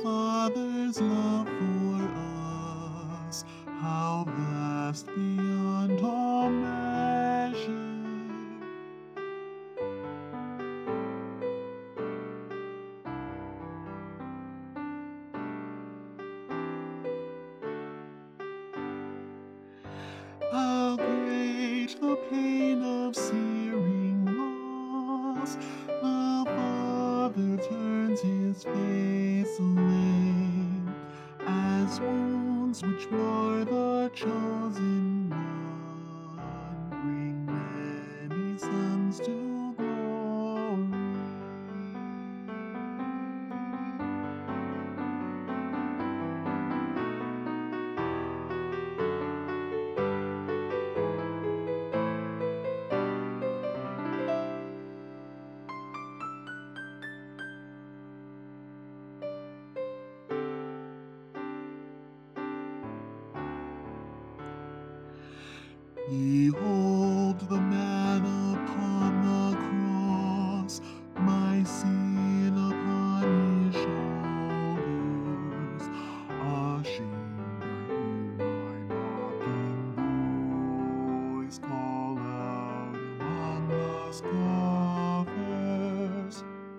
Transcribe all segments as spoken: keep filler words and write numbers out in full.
Father's love for us, how vast beyond all measure. How great the pain of searing loss, the Father turns his face away, as wounds which mar the chosen one bring many sons to glory. Behold the man upon the cross, my sin upon his shoulders. Ashamed, I hear my mocking voice call out among the scoffers.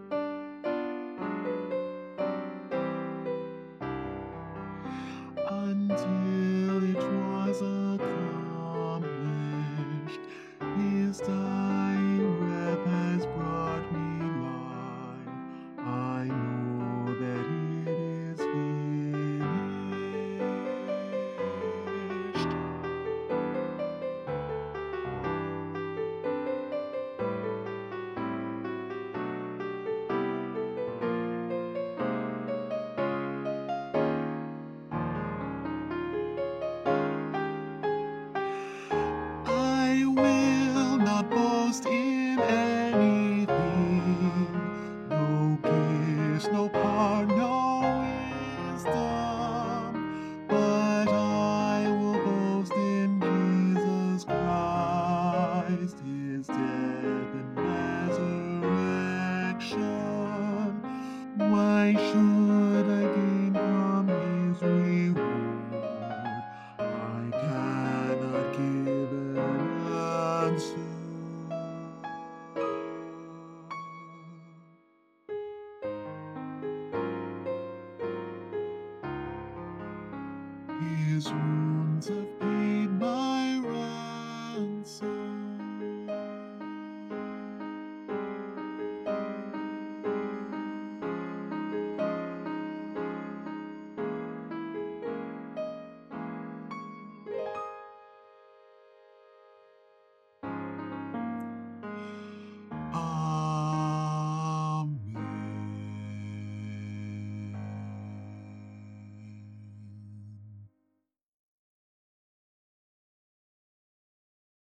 Until it was accomplished, his dying breath has brought me life. I know that it is finished. I will not boast in anything, no gifts, no power, no wisdom, but I will boast in Jesus Christ, his death and resurrection. Why should I gain from his reward? I cannot give an answer. His wounds have paid my ransom.